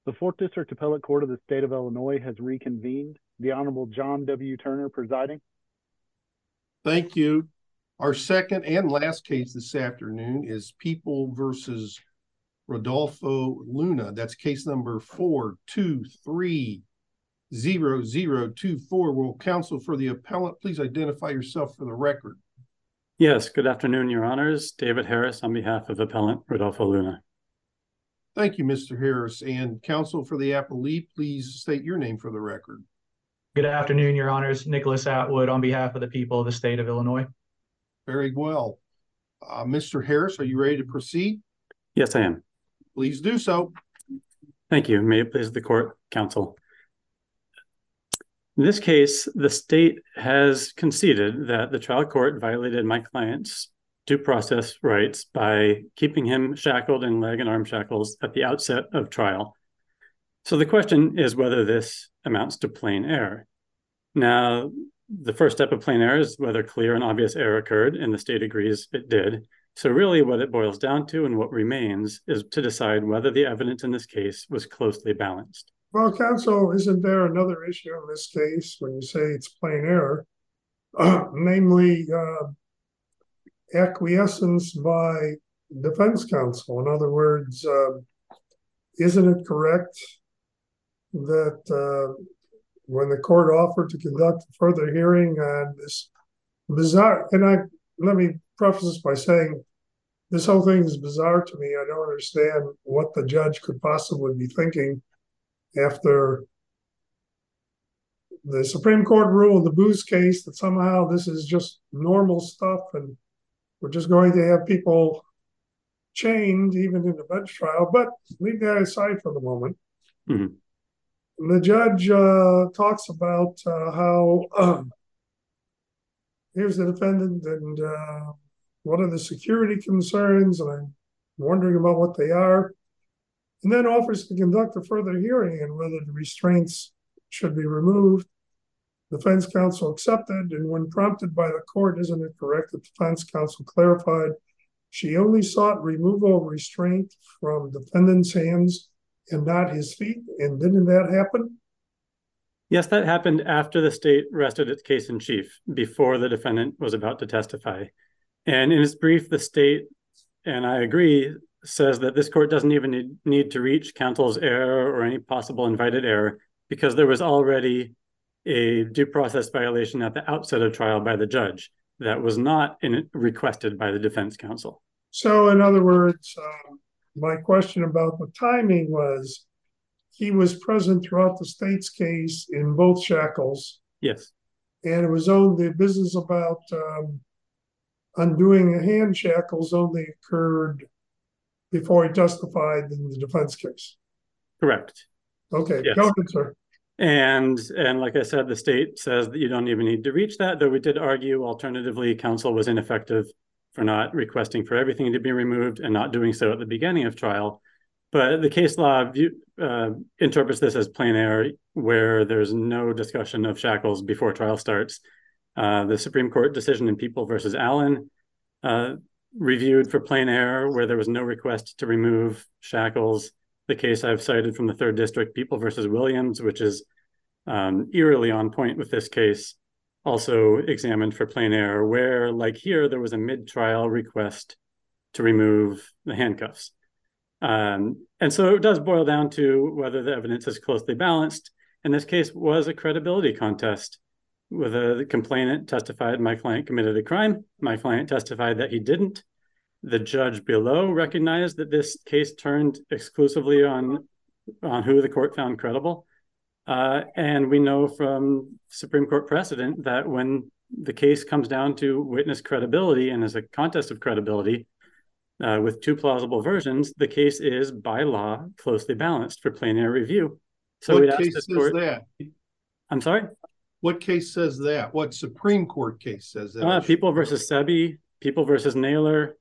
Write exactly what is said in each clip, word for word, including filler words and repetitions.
The Fourth District Appellate Court of the State of Illinois has reconvened. The Honorable John W. Turner presiding. Thank you. Our second and last case this afternoon is People versus Rodolfo Luna. That's case number four two three zero zero two four. Will counsel for the appellant please identify yourself for the record? Yes, good afternoon, Your Honors. David Harris on behalf of appellant Rodolfo Luna. Thank you, Mister Harris. And counsel for the appellee, please state your name for the record. Good afternoon, Your Honors. Nicholas Atwood on behalf of the people of the state of Illinois. Very well. Uh, Mister Harris, are you ready to proceed? Yes, I am. Please do so. Thank you. May it please the court, counsel. In this case, the state has conceded that the trial court violated my client's due process rights by keeping him shackled in leg and arm shackles at the outset of trial. So the question is whether this amounts to plain error. Now, the first step of plain error is whether clear and obvious error occurred, and the state agrees it did. So really what it boils down to and what remains is to decide whether the evidence in this case was closely balanced. Well, counsel, isn't there another issue in this case when you say it's plain error, uh, namely uh, acquiescence by defense counsel? In other words, uh, isn't it correct that uh, when the court offered to conduct a further hearing on this bizarre, and I let me preface this by saying this whole thing is bizarre to me. I don't understand what the judge could possibly be thinking after the Supreme Court ruled in the Booz case that somehow this is just normal stuff and we're just going to have people chained even in the bench trial. But leave that aside for the moment. Mm-hmm. The judge uh, talks about uh, how um, here's the defendant and uh, what are the security concerns, and I'm wondering about what they are, and then offers to conduct a further hearing and whether the restraints should be removed. Defense counsel accepted, and when prompted by the court, isn't it correct that defense counsel clarified she only sought removal of restraint from defendant's hands and not his feet? And didn't that happen? Yes, that happened after the state rested its case in chief, before the defendant was about to testify. And in its brief, the state, and I agree, says that this court doesn't even need, need to reach counsel's error or any possible invited error because there was already a due process violation at the outset of trial by the judge that was not in, requested by the defense counsel. So in other words, uh, my question about the timing was he was present throughout the state's case in both shackles. Yes. And it was only the business about um, undoing the hand shackles only occurred before he testified in the defense case. Correct. Okay, yes. Go ahead, sir. And and like I said, the state says that you don't even need to reach that, though we did argue alternatively counsel was ineffective for not requesting for everything to be removed and not doing so at the beginning of trial. But the case law view, uh, interprets this as plain error where there's no discussion of shackles before trial starts. Uh, the Supreme Court decision in People versus Allen uh, reviewed for plain error where there was no request to remove shackles. The case I've cited from the third district, People versus Williams, which is um, eerily on point with this case, also examined for plain error where, like here, there was a mid-trial request to remove the handcuffs. Um, and so it does boil down to whether the evidence is closely balanced. And this case was a credibility contest. With a complainant testified my client committed a crime. My client testified that he didn't. The judge below recognized that this case turned exclusively on, on who the court found credible. Uh, and we know from Supreme Court precedent that when the case comes down to witness credibility and is a contest of credibility uh, with two plausible versions, the case is by law closely balanced for plain error review. So what case says court, that? I'm sorry? What case says that? What Supreme Court case says that? Uh, People versus Sebi, People versus Naylor.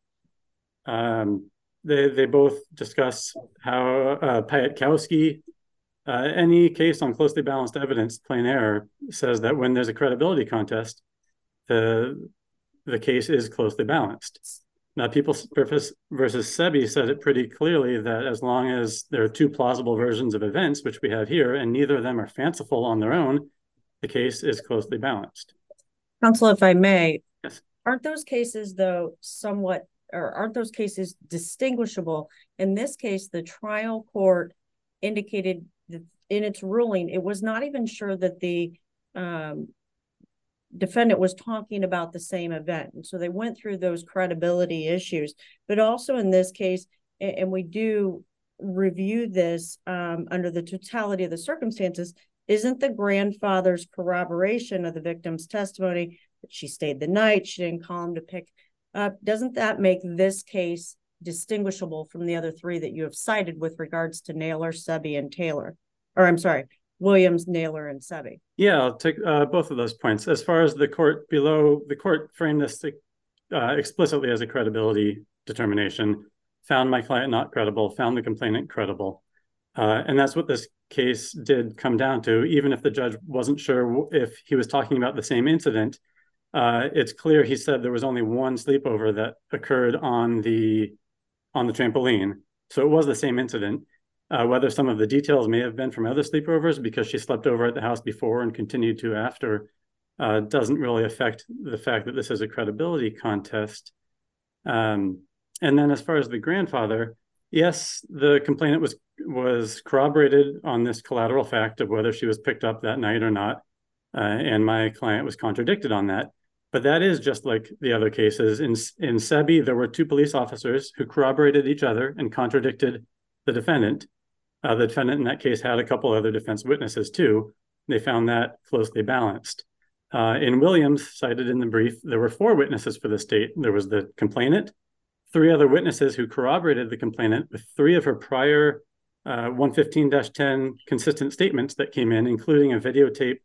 Um, they they both discuss how uh, Piatkowski, uh, any case on closely balanced evidence, plain error, says that when there's a credibility contest, the the case is closely balanced. Now, People versus Sebi said it pretty clearly that as long as there are two plausible versions of events, which we have here, and neither of them are fanciful on their own, the case is closely balanced. Counsel, if I may, yes. Aren't those cases, though, somewhat, or aren't those cases distinguishable? In this case, the trial court indicated that in its ruling, it was not even sure that the um, defendant was talking about the same event. And so they went through those credibility issues. But also in this case, and, and we do review this um, under the totality of the circumstances, isn't the grandfather's corroboration of the victim's testimony that she stayed the night, she didn't call him to pick up, doesn't that make this case distinguishable from the other three that you have cited with regards to Naylor, Sebi, and Taylor? Or I'm sorry, Williams, Naylor, and Sebi. Yeah, I'll take uh, both of those points. As far as the court below, the court framed this uh, explicitly as a credibility determination, found my client not credible, found the complainant credible. Uh, and that's what this case did come down to. Even if the judge wasn't sure if he was talking about the same incident, uh, it's clear he said there was only one sleepover that occurred on the on the trampoline. So it was the same incident. Uh, whether some of the details may have been from other sleepovers because she slept over at the house before and continued to after uh, doesn't really affect the fact that this is a credibility contest. Um, and then as far as the grandfather, yes, the complainant was was corroborated on this collateral fact of whether she was picked up that night or not. Uh, and my client was contradicted on that. But that is just like the other cases. In, in Sebi, there were two police officers who corroborated each other and contradicted the defendant. Uh, the defendant in that case had a couple other defense witnesses too. They found that closely balanced. Uh, in Williams, cited in the brief, there were four witnesses for the state. There was the complainant, three other witnesses who corroborated the complainant with three of her prior uh, one fifteen dash ten consistent statements that came in, including a videotaped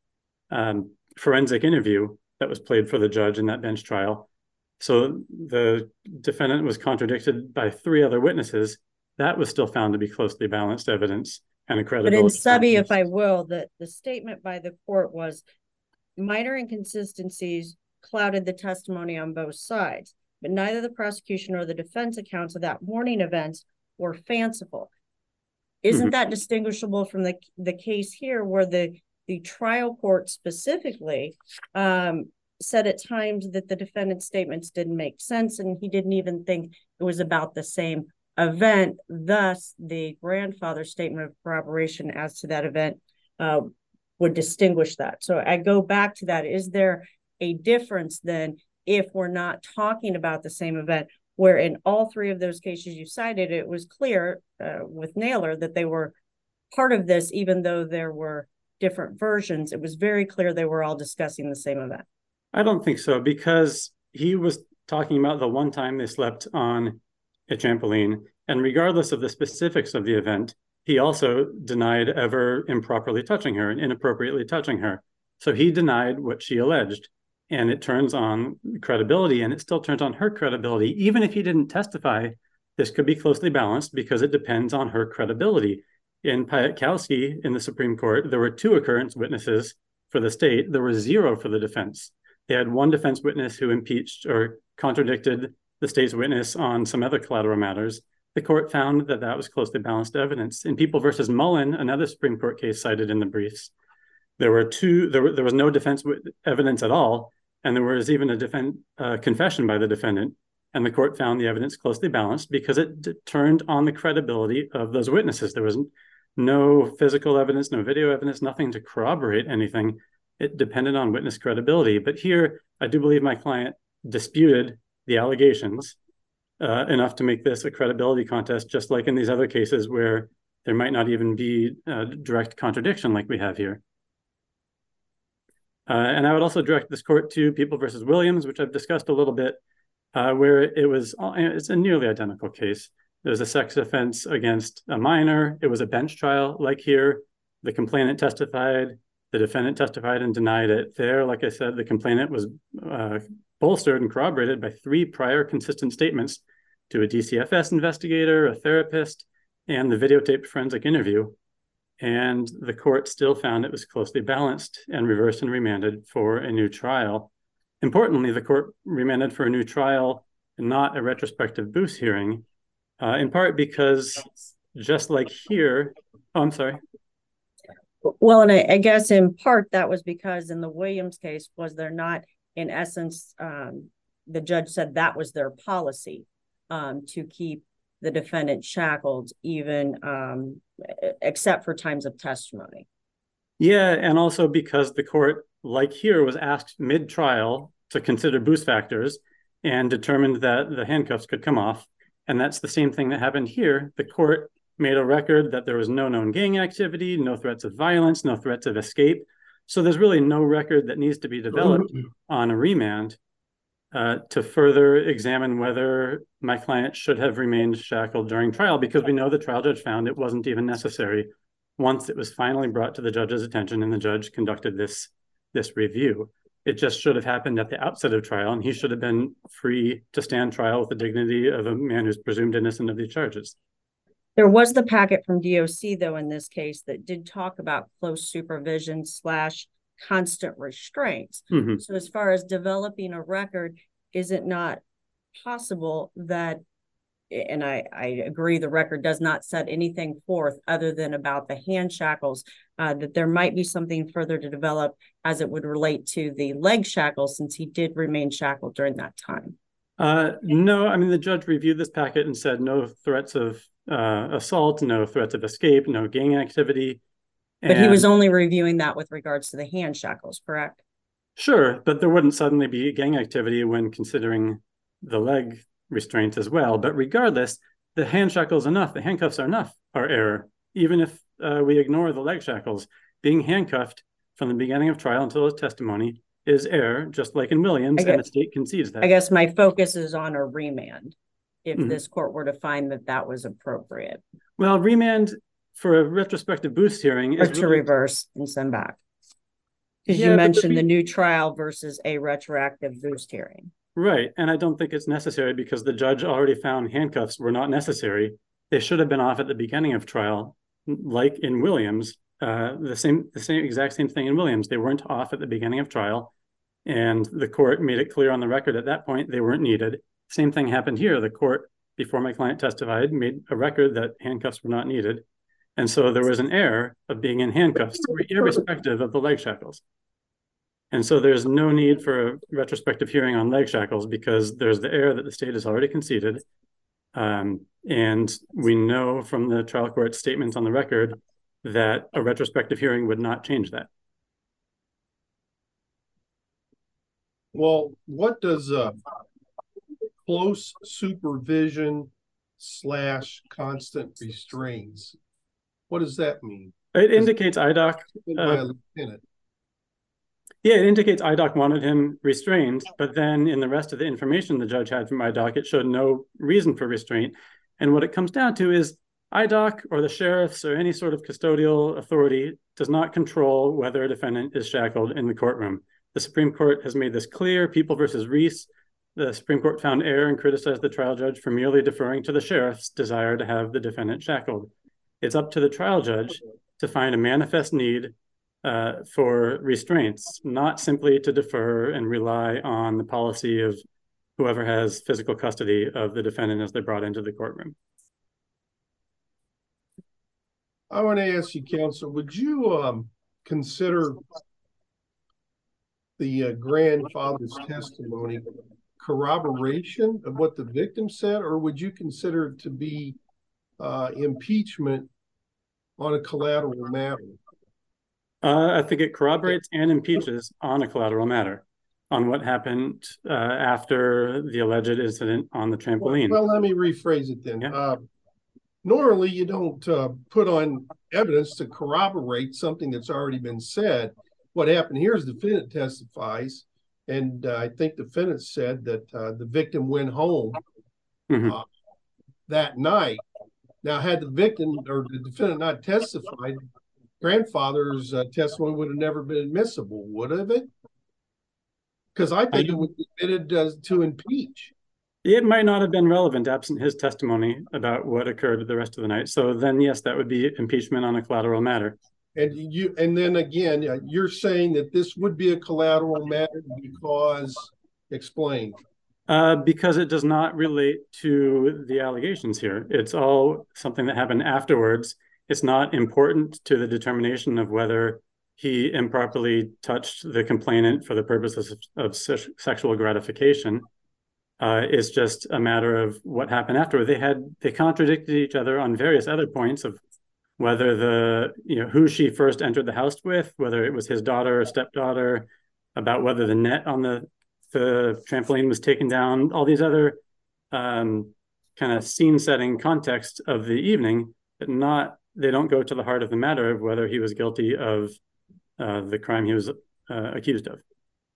um, forensic interview that was played for the judge in that bench trial. So the defendant was contradicted by three other witnesses. That was still found to be closely balanced evidence and a credibility. But in Sebi, if I will, the, the statement by the court was minor inconsistencies clouded the testimony on both sides, but neither the prosecution or the defense accounts of that morning events were fanciful. Isn't mm-hmm. that distinguishable from the, the case here where the, the trial court specifically um, said at times that the defendant's statements didn't make sense and he didn't even think it was about the same event. Thus, the grandfather's statement of corroboration as to that event uh, would distinguish that. So I go back to that. Is there a difference then if we're not talking about the same event, where in all three of those cases you cited, it was clear uh, with Naylor that they were part of this, even though there were different versions, it was very clear they were all discussing the same event? I don't think so, because he was talking about the one time they slept on a trampoline, and regardless of the specifics of the event, he also denied ever improperly touching her and inappropriately touching her. So he denied what she alleged, and it turns on credibility, and it still turns on her credibility. Even if he didn't testify, this could be closely balanced because it depends on her credibility. In Piatkowski in the Supreme Court, there were two occurrence witnesses for the state. There were zero for the defense. They had one defense witness who impeached or contradicted the state's witness on some other collateral matters. The court found that that was closely balanced evidence. In People versus Mullen, another Supreme Court case cited in the briefs, there were two, there, were, there was no defense evidence at all, and there was even a defend, uh, confession by the defendant, and the court found the evidence closely balanced because it d- turned on the credibility of those witnesses. There was no physical evidence, no video evidence, nothing to corroborate anything. It depended on witness credibility. But here, I do believe my client disputed the allegations uh, enough to make this a credibility contest, just like in these other cases where there might not even be a direct contradiction like we have here. Uh, and I would also direct this court to People versus Williams, which I've discussed a little bit, uh, where it was, it's a nearly identical case. There's a sex offense against a minor. It was a bench trial like here. The complainant testified, the defendant testified and denied it. There, like I said, the complainant was uh, bolstered and corroborated by three prior consistent statements to a D C F S investigator, a therapist, and the videotaped forensic interview. And the court still found it was closely balanced and reversed and remanded for a new trial. Importantly, the court remanded for a new trial not a retrospective Boos hearing, uh, in part because just like here, oh, I'm sorry. Well, and I, I guess in part that was because in the Williams case, was there not, in essence, um, the judge said that was their policy, um, to keep the defendant shackled, even um, except for times of testimony. Yeah, and also because the court, like here, was asked mid-trial to consider Boos factors and determined that the handcuffs could come off. And that's the same thing that happened here. The court made a record that there was no known gang activity, no threats of violence, no threats of escape. So there's really no record that needs to be developed on a remand uh, to further examine whether my client should have remained shackled during trial, because we know the trial judge found it wasn't even necessary once it was finally brought to the judge's attention and the judge conducted this, this review. It just should have happened at the outset of trial, and he should have been free to stand trial with the dignity of a man who's presumed innocent of these charges. There was the packet from D O C, though, in this case that did talk about close supervision slash constant restraints. Mm-hmm. So as far as developing a record, is it not possible that, and I, I agree the record does not set anything forth other than about the hand shackles, uh, that there might be something further to develop as it would relate to the leg shackles, since he did remain shackled during that time? Uh, no, I mean, the judge reviewed this packet and said no threats of uh, assault, no threats of escape, no gang activity. And but he was only reviewing that with regards to the hand shackles, correct? Sure, but there wouldn't suddenly be gang activity when considering the leg restraint as well. But regardless, the hand shackles enough, the handcuffs are enough, are error. Even if uh, we ignore the leg shackles, being handcuffed from the beginning of trial until his testimony is error, just like in Williams, guess, and the state concedes that. I guess my focus is on a remand, if mm-hmm. this court were to find that that was appropriate. Well, remand for a retrospective Boos hearing or is to really... reverse and send back. Because yeah, you mentioned the, the new trial versus a retroactive Boos hearing. Right, and I don't think it's necessary because the judge already found handcuffs were not necessary. They should have been off at the beginning of trial, like in Williams. Uh, the same, the same exact same thing in Williams. They weren't off at the beginning of trial, and the court made it clear on the record at that point they weren't needed. Same thing happened here. The court, before my client testified, made a record that handcuffs were not needed, and so there was an error of being in handcuffs, irrespective of the leg shackles. And so there's no need for a retrospective hearing on leg shackles because there's the error that the state has already conceded. Um, and we know from the trial court statements on the record that a retrospective hearing would not change that. Well, what does uh, close supervision slash constant restraints, what does that mean? It indicates I D O C. Uh, Yeah, it indicates I D O C wanted him restrained, but then in the rest of the information the judge had from I D O C, it showed no reason for restraint. And what it comes down to is I D O C or the sheriffs or any sort of custodial authority does not control whether a defendant is shackled in the courtroom. The Supreme Court has made this clear. People versus Reese, the Supreme Court found error and criticized the trial judge for merely deferring to the sheriff's desire to have the defendant shackled. It's up to the trial judge to find a manifest need Uh, for restraints, not simply to defer and rely on the policy of whoever has physical custody of the defendant as they're brought into the courtroom. I want to ask you, counsel, would you um, consider the uh, grandfather's testimony corroboration of what the victim said, or would you consider it to be uh, impeachment on a collateral matter? Uh, I think it corroborates and impeaches on a collateral matter, on what happened uh, after the alleged incident on the trampoline. Well, well let me rephrase it then. Yeah. Uh, normally, you don't uh, put on evidence to corroborate something that's already been said. What happened here is the defendant testifies, and uh, I think the defendant said that uh, the victim went home mm-hmm. uh, that night. Now, had the victim or the defendant not testified, grandfather's uh, testimony would have never been admissible, would have it? Because I think I, it would be admitted uh, to impeach. It might not have been relevant absent his testimony about what occurred the rest of the night. So then, yes, that would be impeachment on a collateral matter. And you, and then again, you're saying that this would be a collateral matter because, explain. Uh, because it does not relate to the allegations here. It's all something that happened afterwards. It's not important to the determination of whether he improperly touched the complainant for the purposes of, of se- sexual gratification. Uh, it's just a matter of what happened afterward. They had they contradicted each other on various other points of whether the you know who she first entered the house with, whether it was his daughter or stepdaughter, about whether the net on the the trampoline was taken down, all these other um, kind of scene setting context of the evening, but not, they don't go to the heart of the matter of whether he was guilty of uh, the crime he was uh, accused of.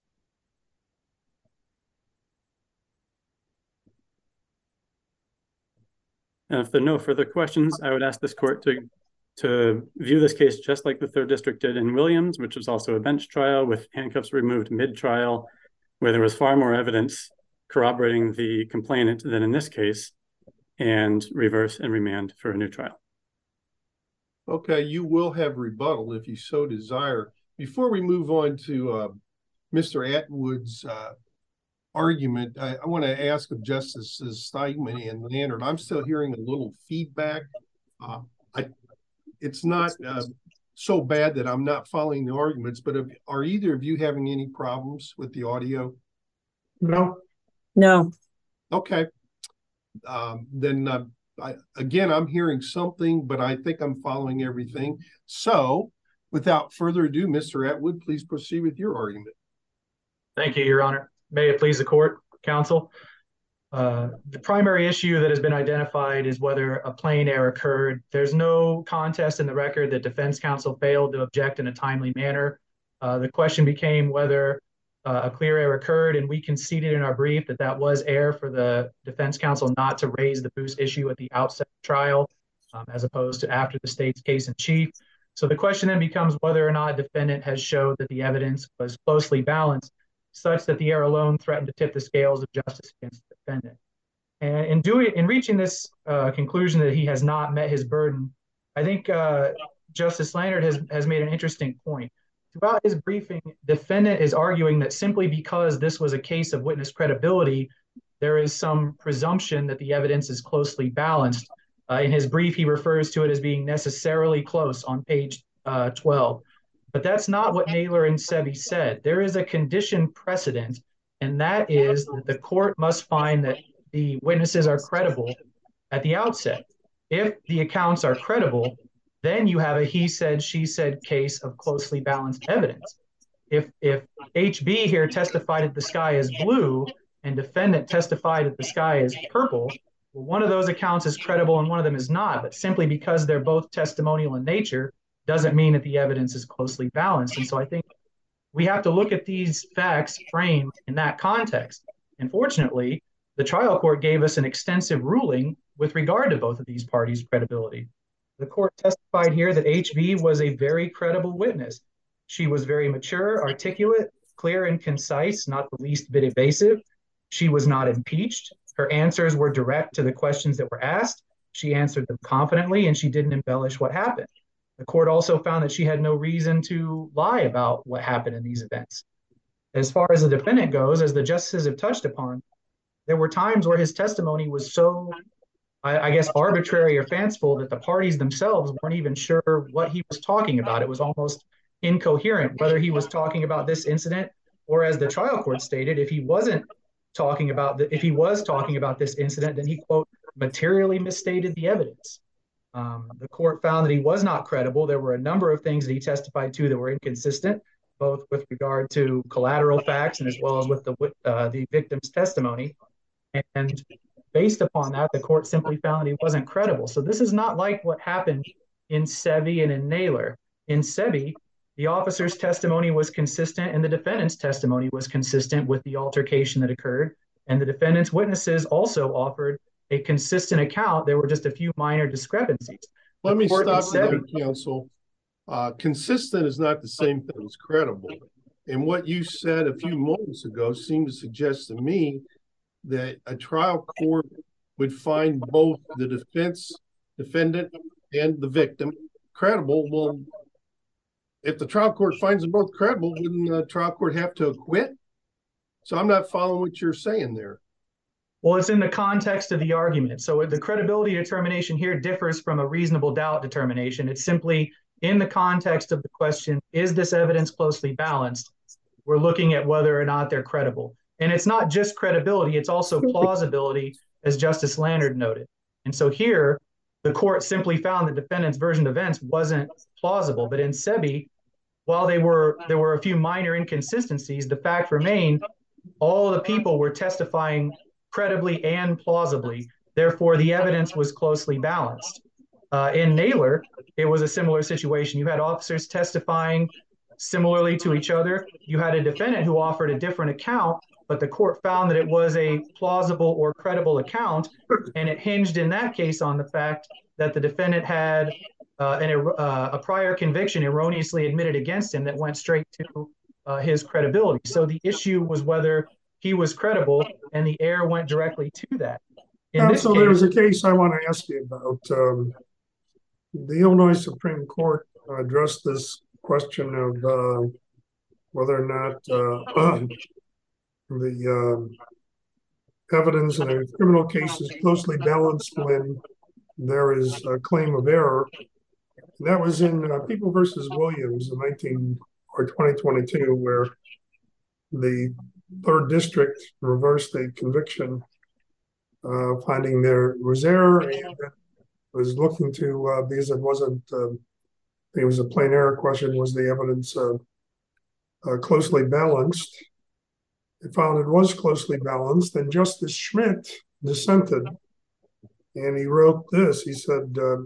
And if there are no further questions, I would ask this court to, to view this case just like the third district did in Williams, which was also a bench trial with handcuffs removed mid-trial, where there was far more evidence corroborating the complainant than in this case, and reverse and remand for a new trial. Okay, you will have rebuttal if you so desire. Before we move on to uh, Mister Atwood's uh, argument, I, I want to ask of Justices Steigman and Leonard. I'm still hearing a little feedback. Uh, I, it's not uh, so bad that I'm not following the arguments, but if, are either of you having any problems with the audio? No. No. Okay. Um, then uh, I, again, I'm hearing something, but I think I'm following everything. So without further ado, Mister Atwood, please proceed with your argument. Thank you, Your Honor. May it please the court, counsel. Uh, the primary issue that has been identified is whether a plain error occurred. There's no contest in the record that defense counsel failed to object in a timely manner. Uh, the question became whether uh, a clear error occurred, and we conceded in our brief that that was error for the defense counsel not to raise the boost issue at the outset of the trial, um, as opposed to after the state's case in chief. So the question then becomes whether or not defendant has showed that the evidence was closely balanced, such that the error alone threatened to tip the scales of justice against the defendant. And in doing, in reaching this uh, conclusion that he has not met his burden, I think uh, Justice Leonard has, has made an interesting point. Throughout his briefing, defendant is arguing that simply because this was a case of witness credibility, there is some presumption that the evidence is closely balanced. Uh, in his brief, he refers to it as being necessarily close on page uh, twelve. But that's not what Naylor and Sebi said. There is a condition precedent, and that is that the court must find that the witnesses are credible at the outset. If the accounts are credible, then you have a he said, she said case of closely balanced evidence. If, if H B here testified that the sky is blue and defendant testified that the sky is purple, well, one of those accounts is credible and one of them is not, but simply because they're both testimonial in nature doesn't mean that the evidence is closely balanced. And so I think we have to look at these facts framed in that context. And fortunately, the trial court gave us an extensive ruling with regard to both of these parties' credibility. The court testified here that H B was a very credible witness. She was very mature, articulate, clear and concise, not the least bit evasive. She was not impeached. Her answers were direct to the questions that were asked. She answered them confidently, and she didn't embellish what happened. The court also found that she had no reason to lie about what happened in these events. As far as the defendant goes, as the justices have touched upon, there were times where his testimony was so, I, I guess, arbitrary or fanciful that the parties themselves weren't even sure what he was talking about. It was almost incoherent, whether he was talking about this incident or, as the trial court stated, if he wasn't talking about the, if he was talking about this incident, then he, quote, materially misstated the evidence. Um, the court found that he was not credible. There were a number of things that he testified to that were inconsistent, both with regard to collateral facts and as well as with the uh, the victim's testimony. And based upon that, the court simply found that he wasn't credible. So this is not like what happened in Sebi and in Naylor. In Sebi, the officer's testimony was consistent and the defendant's testimony was consistent with the altercation that occurred. And the defendant's witnesses also offered a consistent account. There were just a few minor discrepancies. Let The me court stop in Sebi- you there, counsel. Uh, consistent is not the same thing as credible. And what you said a few moments ago seemed to suggest to me that a trial court would find both the defense, defendant, and the victim credible. Well, if the trial court finds them both credible, wouldn't the trial court have to acquit? So I'm not following what you're saying there. Well, it's in the context of the argument. So the credibility determination here differs from a reasonable doubt determination. It's simply in the context of the question, is this evidence closely balanced? We're looking at whether or not they're credible. And it's not just credibility, it's also plausibility, as Justice Leonard noted. And so here, the court simply found the defendant's version of events wasn't plausible. But in Sebi, while they were there were a few minor inconsistencies, the fact remained all the people were testifying credibly and plausibly. Therefore, the evidence was closely balanced. Uh, in Naylor, it was a similar situation. You had officers testifying similarly to each other. You had a defendant who offered a different account, but the court found that it was a plausible or credible account, and it hinged in that case on the fact that the defendant had uh, an, uh, a prior conviction erroneously admitted against him that went straight to uh, his credibility. So the issue was whether he was credible, and the error went directly to that. In this so case, there was a case I want to ask you about. Um, the Illinois Supreme Court addressed this question of uh, whether or not uh, the um, evidence in a criminal case is closely balanced when there is a claim of error. And that was in uh, People versus Williams in nineteen or twenty twenty-two, where the third district reversed a conviction, uh, finding there was error, and was looking to uh, because it wasn't. Uh, it was a plain error question. Was the evidence uh, uh, closely balanced? It found it was closely balanced, and Justice Schmidt dissented, and he wrote this. He said, uh,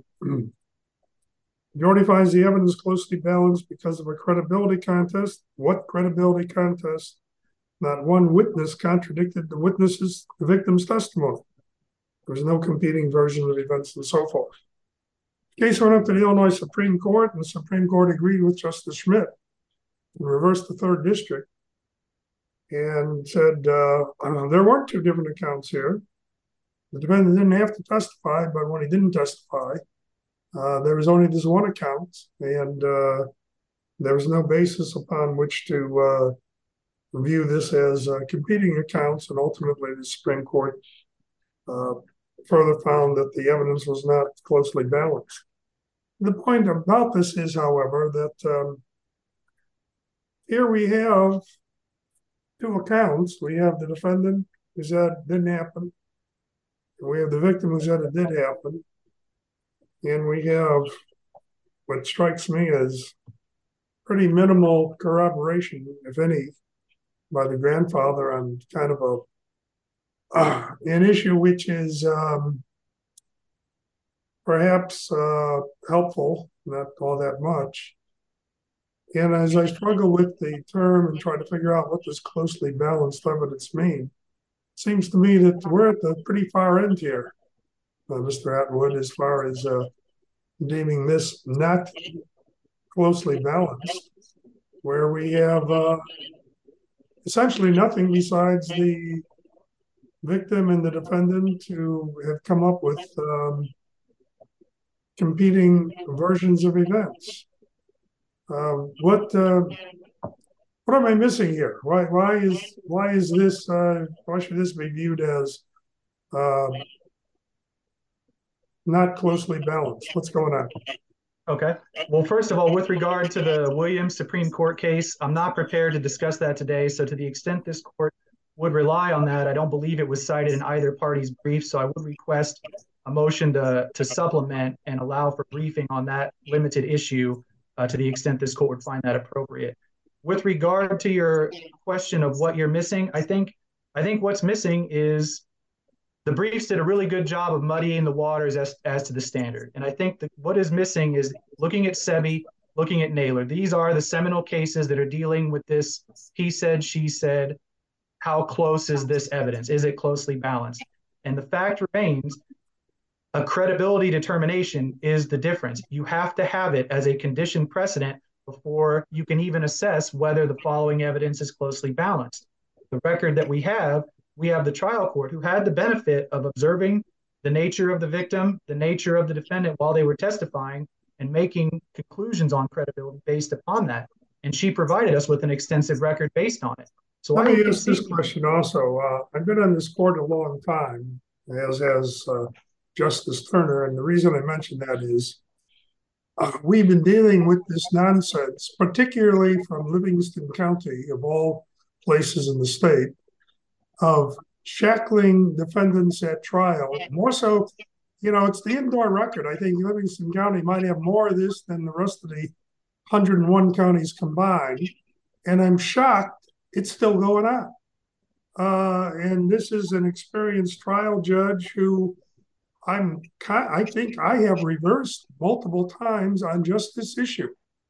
Jordy finds the evidence closely balanced because of a credibility contest. What credibility contest? Not one witness contradicted the witness's, the victim's testimony. There was no competing version of events and so forth. The case went up to the Illinois Supreme Court, and the Supreme Court agreed with Justice Schmidt and reversed the third district and said uh, uh, there weren't two different accounts here. The defendant didn't have to testify, but when he didn't testify, uh, there was only this one account, and uh, there was no basis upon which to uh, view this as uh, competing accounts, and ultimately the Supreme Court uh, further found that the evidence was not closely balanced. The point about this is, however, that um, here we have two accounts. We have the defendant who said it didn't happen, and we have the victim who said it did happen, and we have what strikes me as pretty minimal corroboration, if any, by the grandfather on kind of a uh, an issue which is um, perhaps uh, helpful, not all that much. And as I struggle with the term and try to figure out what does closely balanced evidence mean, it seems to me that we're at the pretty far end here, uh, Mister Atwood, as far as uh, deeming this not closely balanced, where we have uh, essentially nothing besides the victim and the defendant who have come up with um, competing versions of events. Uh, what uh, what am I missing here? Why why is why is this uh, why should this be viewed as uh, not closely balanced? What's going on? Okay. Well, first of all, with regard to the Williams Supreme Court case, I'm not prepared to discuss that today. So to the extent this court would rely on that, I don't believe it was cited in either party's brief. So I would request a motion to, to supplement and allow for briefing on that limited issue uh, to the extent this court would find that appropriate. With regard to your question of what you're missing, I think I think what's missing is the briefs did a really good job of muddying the waters as, as to the standard. And I think that what is missing is looking at Sebi, looking at Naylor. These are the seminal cases that are dealing with this he said, she said, how close is this evidence? Is it closely balanced? And the fact remains, a credibility determination is the difference. You have to have it as a conditioned precedent before you can even assess whether the following evidence is closely balanced. The record that we have, we have the trial court who had the benefit of observing the nature of the victim, the nature of the defendant while they were testifying and making conclusions on credibility based upon that. And she provided us with an extensive record based on it. So Let I me would ask this concede- question also. Uh, I've been on this court a long time, as has uh, Justice Turner, and the reason I mention that is uh, we've been dealing with this nonsense, particularly from Livingston County, of all places in the state, of shackling defendants at trial. More so, you know, it's the indoor record. I think Livingston County might have more of this than the rest of the one hundred one counties combined. And I'm shocked it's still going on. Uh, and this is an experienced trial judge who I'm, I think I have reversed multiple times on just this issue.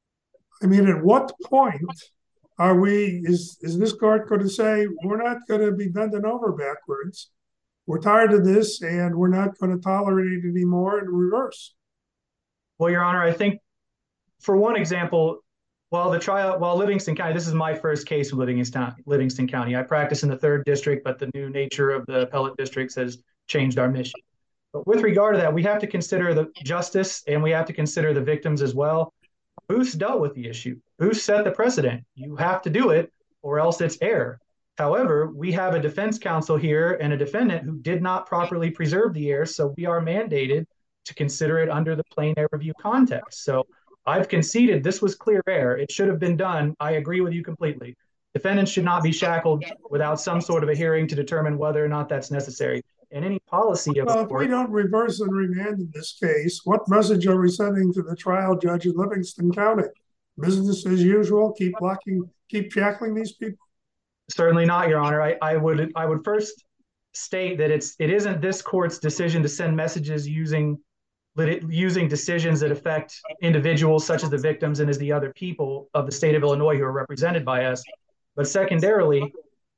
I mean, at what point are we, is, is this court going to say, we're not going to be bending over backwards. We're tired of this and we're not going to tolerate it anymore and reverse? Well, Your Honor, I think for one example, while the trial, while Livingston County, this is my first case with Livingston, Livingston County. I practice in the third district, but the new nature of the appellate districts has changed our mission. But with regard to that, we have to consider the justice and we have to consider the victims as well. Boose dealt with the issue. Boose set the precedent. You have to do it or else it's error. However, we have a defense counsel here and a defendant who did not properly preserve the error, so we are mandated to consider it under the plain error review context. So I've conceded this was clear error. It should have been done. I agree with you completely. Defendants should not be shackled without some sort of a hearing to determine whether or not that's necessary. And any policy of Well, if we don't reverse and remand in this case, what message are we sending to the trial judge in Livingston County? Business as usual, keep locking, keep shackling these people? Certainly not, Your Honor. I, I would I would first state that it's it isn't this court's decision to send messages using using decisions that affect individuals such as the victims and as the other people of the state of Illinois who are represented by us. But secondarily,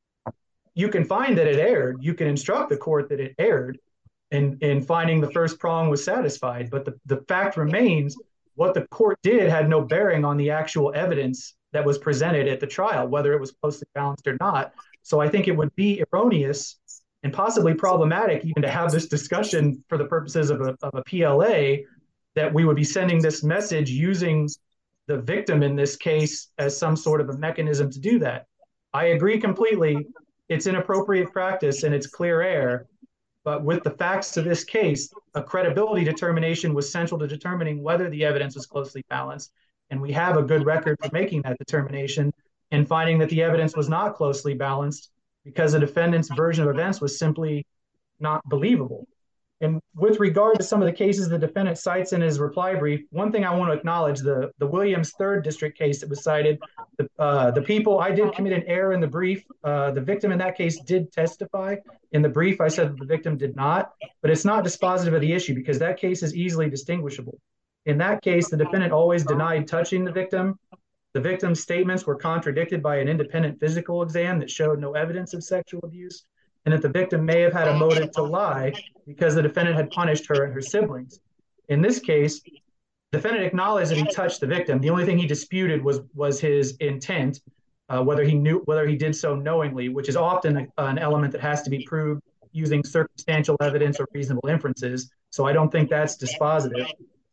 you can find that it erred. You can instruct the court that it erred in, in finding the first prong was satisfied. But the, the fact remains, what the court did had no bearing on the actual evidence that was presented at the trial, whether it was closely balanced or not. So I think it would be erroneous and possibly problematic even to have this discussion for the purposes of a, of a P L A, that we would be sending this message using the victim in this case as some sort of a mechanism to do that. I agree completely. It's inappropriate practice and it's clear error. But with the facts of this case, a credibility determination was central to determining whether the evidence was closely balanced. And we have a good record for making that determination and finding that the evidence was not closely balanced because the defendant's version of events was simply not believable. And with regard to some of the cases the defendant cites in his reply brief, one thing I want to acknowledge, the, the Williams third district case that was cited, the, uh, the people, I did commit an error in the brief. Uh, the victim in that case did testify. In the brief, I said that the victim did not, but it's not dispositive of the issue because that case is easily distinguishable. In that case, the defendant always denied touching the victim. The victim's statements were contradicted by an independent physical exam that showed no evidence of sexual abuse, and that the victim may have had a motive to lie because the defendant had punished her and her siblings. In this case, the defendant acknowledged that he touched the victim. The only thing he disputed was, was his intent, uh, whether he knew, whether he did so knowingly, which is often a, an element that has to be proved using circumstantial evidence or reasonable inferences. So I don't think that's dispositive.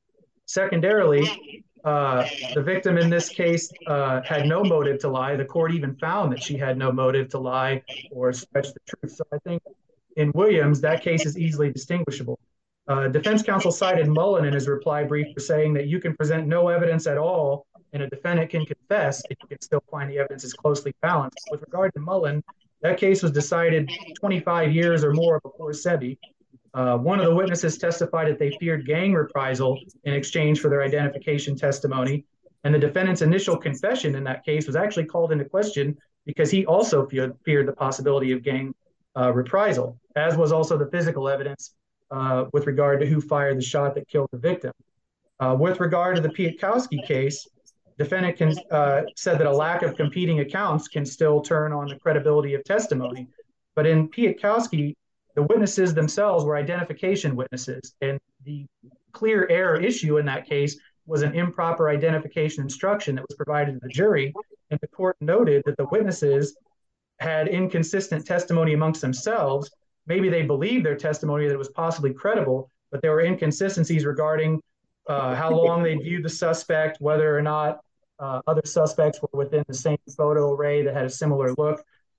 Secondarily, uh, the victim in this case uh, had no motive to lie. The court even found that she had no motive to lie or stretch the truth. So I think in Williams, that case is easily distinguishable. Uh, defense counsel cited Mullen in his reply brief for saying that you can present no evidence at all and a defendant can confess and you can still find the evidence is closely balanced. With regard to Mullen, that case was decided twenty-five years or more before Sebi. Uh, one of the witnesses testified that they feared gang reprisal in exchange for their identification testimony. And the defendant's initial confession in that case was actually called into question because he also feared, feared the possibility of gang uh, reprisal, as was also the physical evidence uh, with regard to who fired the shot that killed the victim. Uh, with regard to the Pietkowski case, defendant can, uh, said that a lack of competing accounts can still turn on the credibility of testimony. But in Pietkowski, the witnesses themselves were identification witnesses, and the clear error issue in that case was an improper identification instruction that was provided to the jury, and the court noted that the witnesses had inconsistent testimony amongst themselves. Maybe they believed their testimony that it was possibly credible, but there were inconsistencies regarding uh, how long they viewed the suspect, whether or not uh, other suspects were within the same photo array that had a similar look.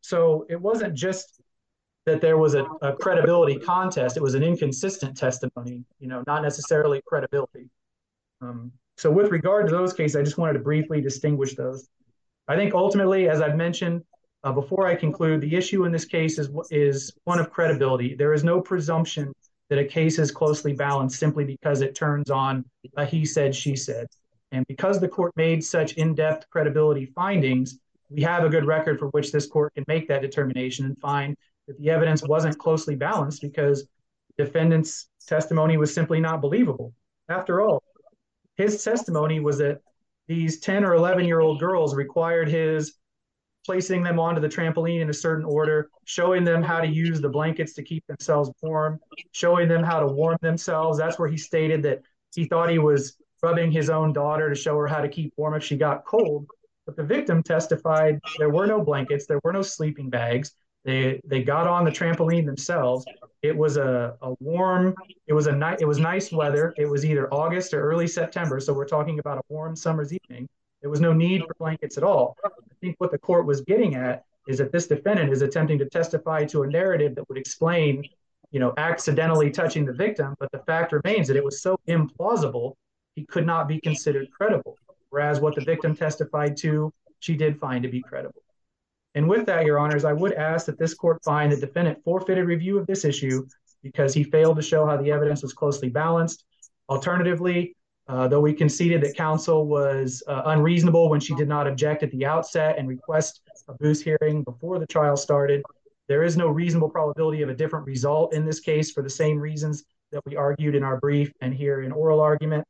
So it wasn't just that there was a, a credibility contest. It was an inconsistent testimony, you know, not necessarily credibility. Um, so with regard to those cases, I just wanted to briefly distinguish those. I think ultimately, as I've mentioned, uh, before I conclude, the issue in this case is, is one of credibility. There is no presumption that a case is closely balanced simply because it turns on a he said, she said. And because the court made such in-depth credibility findings, we have a good record for which this court can make that determination and find that the evidence wasn't closely balanced because defendant's testimony was simply not believable. After all, his testimony was that these ten or eleven year old girls required his placing them onto the trampoline in a certain order, showing them how to use the blankets to keep themselves warm, showing them how to warm themselves. That's where he stated that he thought he was rubbing his own daughter to show her how to keep warm if she got cold. But the victim testified there were no blankets, there were no sleeping bags. They they got on the trampoline themselves. It was a, a warm, it was a night, it was nice weather. It was either August or early September. So we're talking about a warm summer's evening. There was no need for blankets at all. I think what the court was getting at is that this defendant is attempting to testify to a narrative that would explain, you know, accidentally touching the victim. But the fact remains that it was so implausible, he could not be considered credible. Whereas what the victim testified to, she did find to be credible. And with that, Your Honors, I would ask that this court find the defendant forfeited review of this issue because he failed to show how the evidence was closely balanced. Alternatively, uh, though we conceded that counsel was uh, unreasonable when she did not object at the outset and request a Boos hearing before the trial started, there is no reasonable probability of a different result in this case for the same reasons that we argued in our brief and here in oral argument.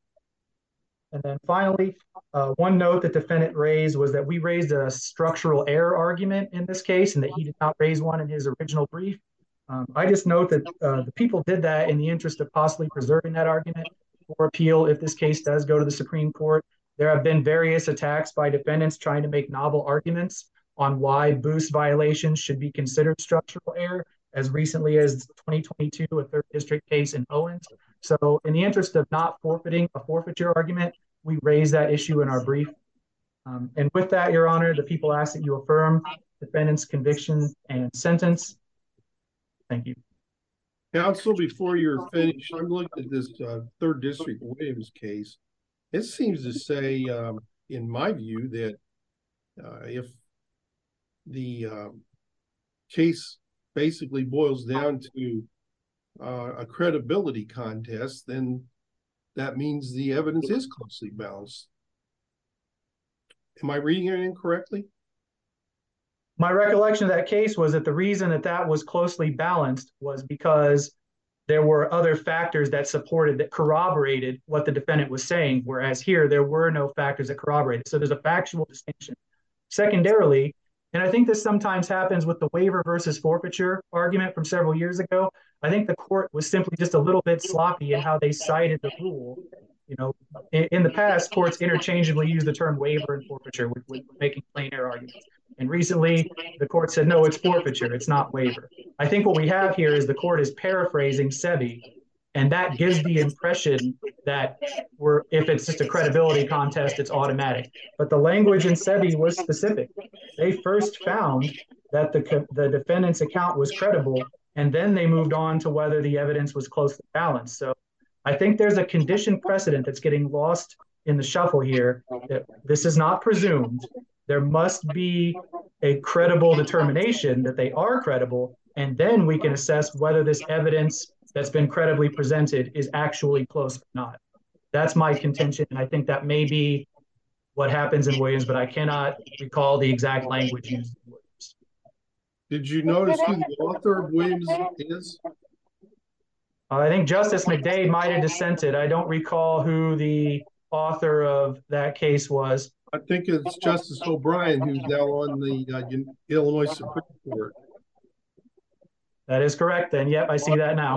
And then finally, uh, one note that defendant raised was that we raised a structural error argument in this case and that he did not raise one in his original brief. Um, I just note that uh, the people did that in the interest of possibly preserving that argument for appeal if this case does go to the Supreme Court. There have been various attacks by defendants trying to make novel arguments on why Boos violations should be considered structural error as recently as twenty twenty-two, a third district case in Owens. So in the interest of not forfeiting a forfeiture argument, we raised that issue in our brief. Um, and with that, Your Honor, the people ask that you affirm defendant's conviction and sentence. Thank you. Counsel, before you're finished, I'm looking at this uh, third district Williams case. It seems to say, um, in my view, that uh, if the uh, case basically boils down to uh, a credibility contest, then that means the evidence is closely balanced. Am I reading it incorrectly? My recollection of that case was that the reason that that was closely balanced was because there were other factors that supported, that corroborated what the defendant was saying, whereas here there were no factors that corroborated. So there's a factual distinction. Secondarily, and I think this sometimes happens with the waiver versus forfeiture argument from several years ago, I think the court was simply just a little bit sloppy in how they cited the rule. You know, in, in the past, courts interchangeably used the term waiver and forfeiture with, with making plain error arguments. And recently, the court said, no, it's forfeiture, it's not waiver. I think what we have here is the court is paraphrasing Sebi, and that gives the impression that we're, if it's just a credibility contest, it's automatic. But the language in Sebi was specific. They first found that the, the defendant's account was credible, and then they moved on to whether the evidence was closely balanced. So I think there's a conditioned precedent that's getting lost in the shuffle here, that this is not presumed. There must be a credible determination that they are credible, and then we can assess whether this evidence that's been credibly presented is actually close or not. That's my contention, and I think that may be what happens in Williams, but I cannot recall the exact language used in Williams. Did you notice who the author of Williams is? Uh, I think Justice McDade might have dissented. I don't recall who the author of that case was. I think it's Justice O'Brien, who's now on the uh, Illinois Supreme Court. That is correct then. Yep, I see that now.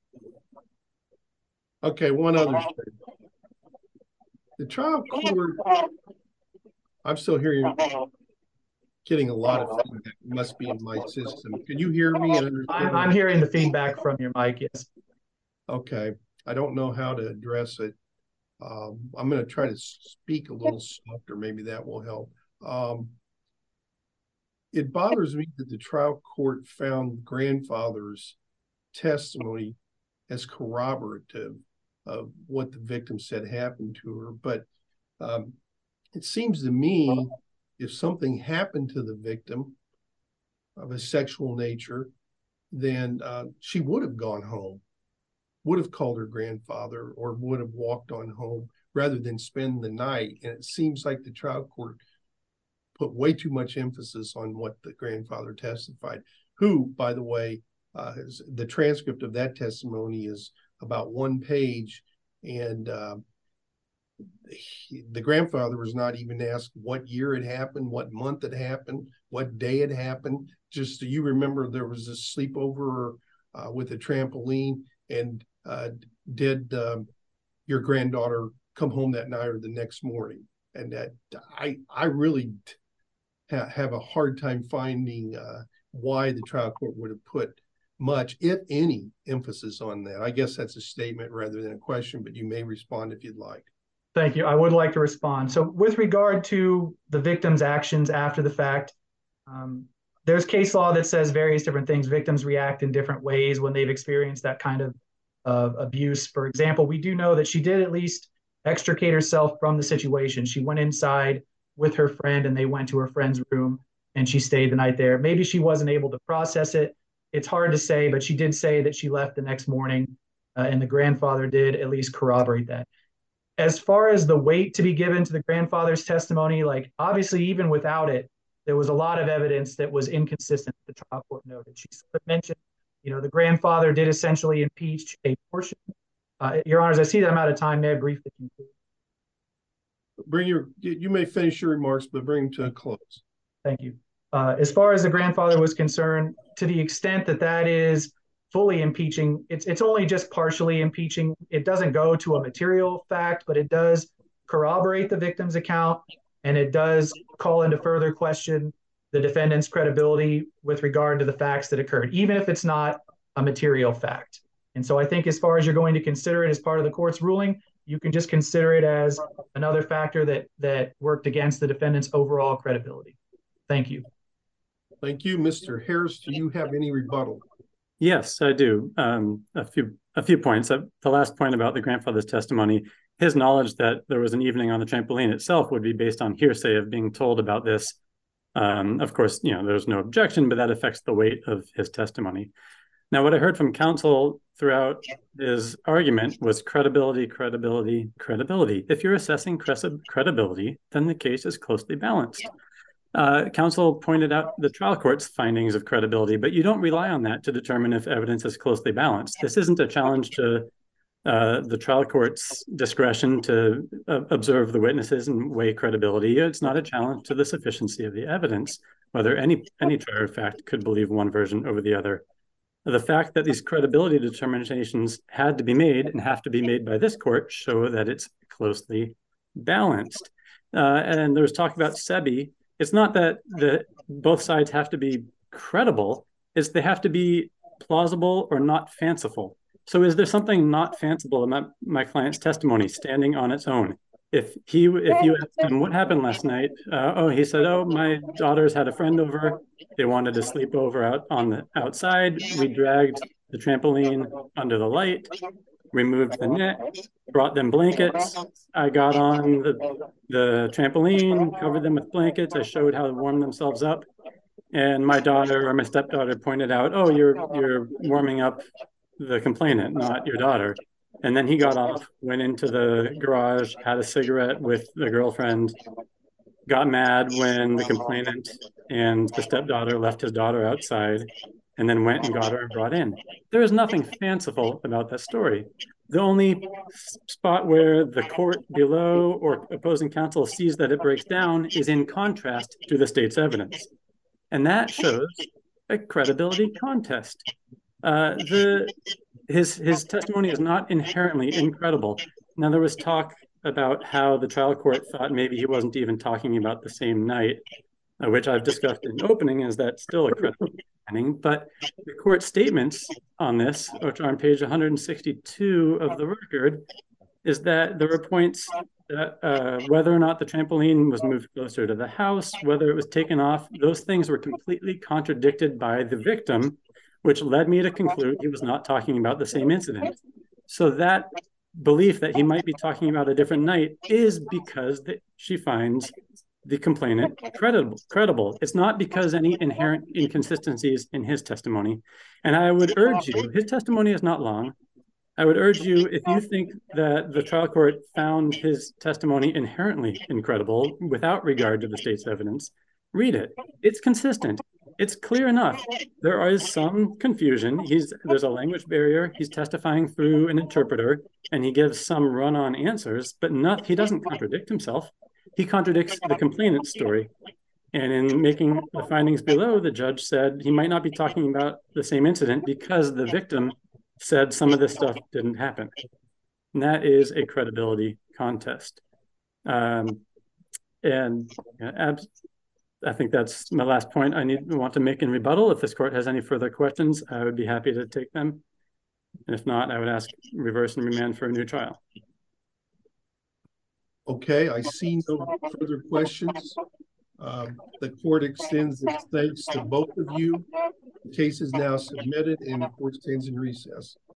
Okay, one other thing. The trial court, I'm still hearing, getting a lot of feedback. It must be in my system. Can you hear me? And understand? I'm, I'm hearing the feedback from your mic, yes. Okay, I don't know how to address it. Um, I'm going to try to speak a little softer. Maybe that will help. Um, it bothers me that the trial court found grandfather's testimony as corroborative of what the victim said happened to her. But um, it seems to me if something happened to the victim of a sexual nature, then uh, she would have gone home, would have called her grandfather, or would have walked on home rather than spend the night. And it seems like the trial court put way too much emphasis on what the grandfather testified, who, by the way, uh, is, the transcript of that testimony is about one page, and uh, he, the grandfather was not even asked what year it happened, what month it happened, what day it happened. Just so you remember, there was a sleepover uh, with a trampoline, and uh, did uh, your granddaughter come home that night or the next morning? And that I I really ha have a hard time finding uh, why the trial court would have put much, if any, emphasis on that. I guess that's a statement rather than a question, but you may respond if you'd like. Thank you. I would like to respond. So with regard to the victim's actions after the fact, um, there's case law that says various different things. Victims react in different ways when they've experienced that kind of uh, abuse. For example, we do know that she did at least extricate herself from the situation. She went inside with her friend and they went to her friend's room and she stayed the night there. Maybe she wasn't able to process it. It's hard to say, but she did say that she left the next morning uh, and the grandfather did at least corroborate that. As far as the weight to be given to the grandfather's testimony, like obviously even without it, there was a lot of evidence that was inconsistent, the trial court noted. She sort of mentioned, you know, the grandfather did essentially impeach a portion. Uh, Your Honors, I see that I'm out of time. May I briefly conclude? Bring your, you may finish your remarks, but bring them to a close. Thank you. Uh, as far as the grandfather was concerned, to the extent that that is fully impeaching, it's it's only just partially impeaching. It doesn't go to a material fact, but it does corroborate the victim's account, and it does call into further question the defendant's credibility with regard to the facts that occurred, even if it's not a material fact. And so I think as far as you're going to consider it as part of the court's ruling, you can just consider it as another factor that that worked against the defendant's overall credibility. Thank you. Thank you. Mister Harris, do you have any rebuttal? Yes, I do. Um, a few a few points. Uh, the last point about the grandfather's testimony, his knowledge that there was an evening on the trampoline itself would be based on hearsay of being told about this. Um, of course, you know, there's no objection, but that affects the weight of his testimony. Now, what I heard from counsel throughout his argument was credibility, credibility, credibility. If you're assessing credibility, then the case is closely balanced. Uh, counsel pointed out the trial court's findings of credibility, but you don't rely on that to determine if evidence is closely balanced. This isn't a challenge to uh, the trial court's discretion to uh, observe the witnesses and weigh credibility. It's not a challenge to the sufficiency of the evidence, whether any, any trier of fact could believe one version over the other. The fact that these credibility determinations had to be made and have to be made by this court show that it's closely balanced. Uh, and there was talk about Sebi. It's not that the both sides have to be credible, it's they have to be plausible or not fanciful. So is there something not fanciful about my client's testimony standing on its own? If he, if you asked him what happened last night, uh, oh, he said, oh, my daughters had a friend over. They wanted to sleep over out on the outside. We dragged the trampoline under the light, removed the net, brought them blankets. I got on the, the trampoline, covered them with blankets. I showed how to warm themselves up. And my daughter or my stepdaughter pointed out, oh, you're, you're warming up the complainant, not your daughter. And then he got off, went into the garage, had a cigarette with the girlfriend, got mad when the complainant and the stepdaughter left his daughter outside, and then went and got her and brought in. There is nothing fanciful about that story. The only spot where the court below or opposing counsel sees that it breaks down is in contrast to the state's evidence. And that shows a credibility contest. Uh, the his his testimony is not inherently incredible. Now, there was talk about how the trial court thought maybe he wasn't even talking about the same night, uh, which I've discussed in opening. Is that still a credible finding? But the court statements on this, which are on page one hundred sixty-two of the record, is that there were points that uh, whether or not the trampoline was moved closer to the house, whether it was taken off, those things were completely contradicted by the victim, which led me to conclude he was not talking about the same incident. So that belief that he might be talking about a different night is because that she finds the complainant credible. Credible. It's not because any inherent inconsistencies in his testimony. And I would urge you, his testimony is not long. I would urge you, if you think that the trial court found his testimony inherently incredible without regard to the state's evidence, read it. It's consistent. It's clear enough. There is some confusion. He's there's a language barrier. He's testifying through an interpreter, and he gives some run-on answers, but not he doesn't contradict himself. He contradicts the complainant's story. And in making the findings below, the judge said he might not be talking about the same incident because the victim said some of this stuff didn't happen. And that is a credibility contest. Um, and uh, I think that's my last point I need want to make in rebuttal. If this court has any further questions, I would be happy to take them. And if not, I would ask reverse and remand for a new trial. Okay, I see no further questions. Um, the court extends its thanks to both of you. The case is now submitted and the court stands in recess.